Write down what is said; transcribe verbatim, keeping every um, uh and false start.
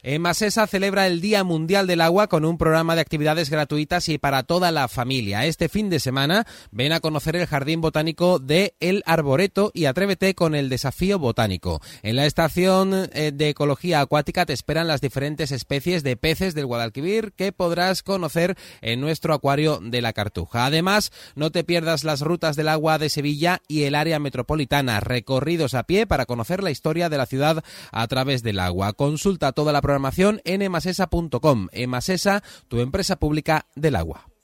Emasesa celebra el Día Mundial del Agua con un programa de actividades gratuitas y para toda la familia. Este fin de semana ven a conocer el Jardín Botánico de El Arboreto y atrévete con el desafío botánico. En la estación de ecología acuática te esperan las diferentes especies de peces del Guadalquivir que podrás conocer en nuestro acuario de la Cartuja. Además, no te pierdas las rutas del agua de Sevilla y el área metropolitana, recorridos a pie para conocer la historia de la ciudad a través del agua. Consulta toda la programación en emasesa punto com. Emasesa, tu empresa pública del agua.